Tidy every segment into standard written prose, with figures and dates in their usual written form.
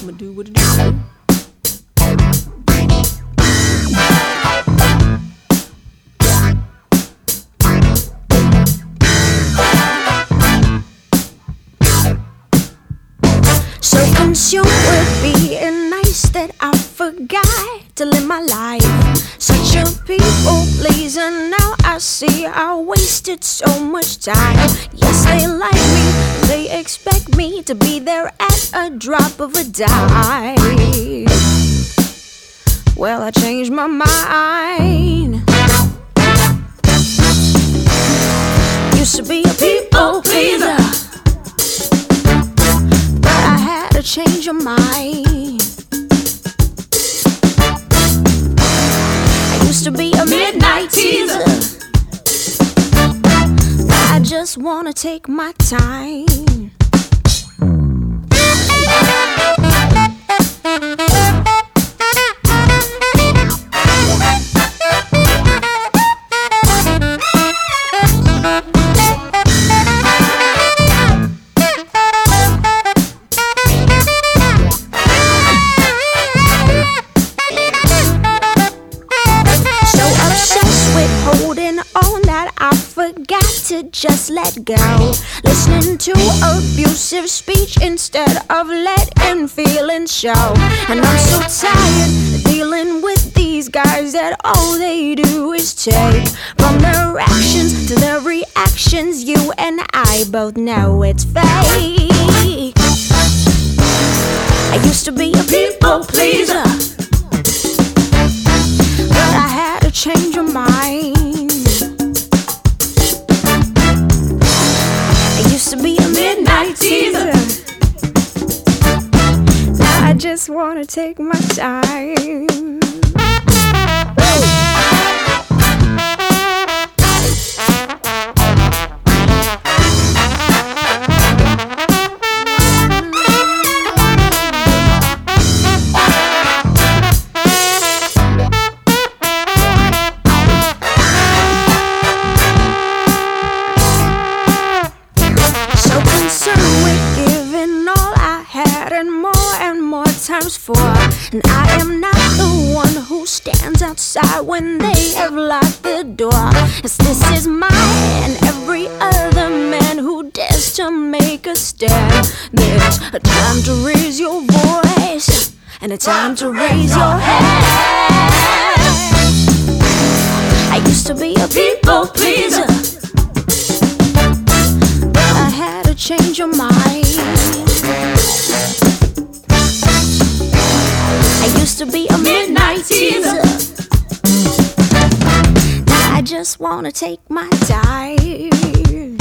I'ma do what it do. So consumed with being nice that I forgot to live my life. Such a people pleaser, now I see I wasted so much time. Yes, they like me, they expect me to be there at a drop of a dime. Well, I changed my mind. Used to be a people pleaser, change your mind. I used to be a midnight teaser. I just wanna take my time. Holding on that I forgot to just let go. Listening to abusive speech instead of letting feelings show. And I'm so tired dealing with these guys that all they do is take. From their actions to their reactions, you and I both know it's fake. I used to be a people pleaser, but I had to change your mind. I used to be a midnight teaser. Now I just wanna take my time. Times four, and I am not the one who stands outside when they have locked the door. As this is mine and every other man who dares to make a stand. There's a time to raise your voice and a time to raise your hand. I used to be a people pleaser, but I had to change your mind. I used to be a midnight teaser. Now I just wanna take my time.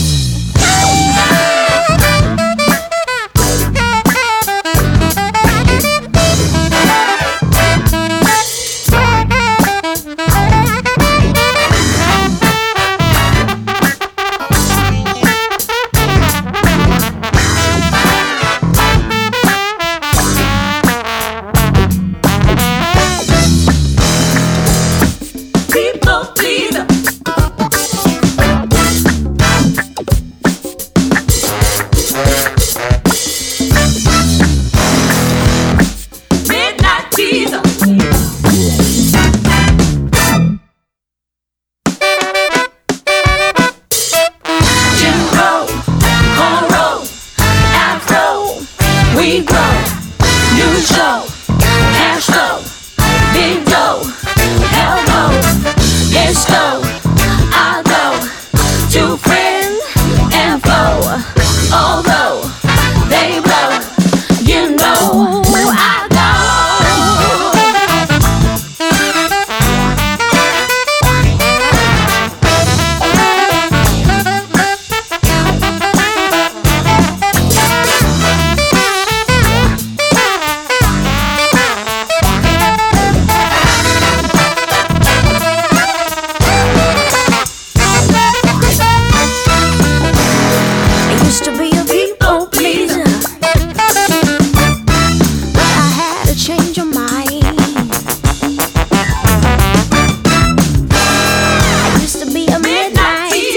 We grow, new show, cash flow, big dough, hell no, let's go, I'll go, to friend and foe, although they blow, you know I go.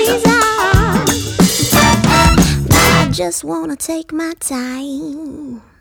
Just wanna take my time.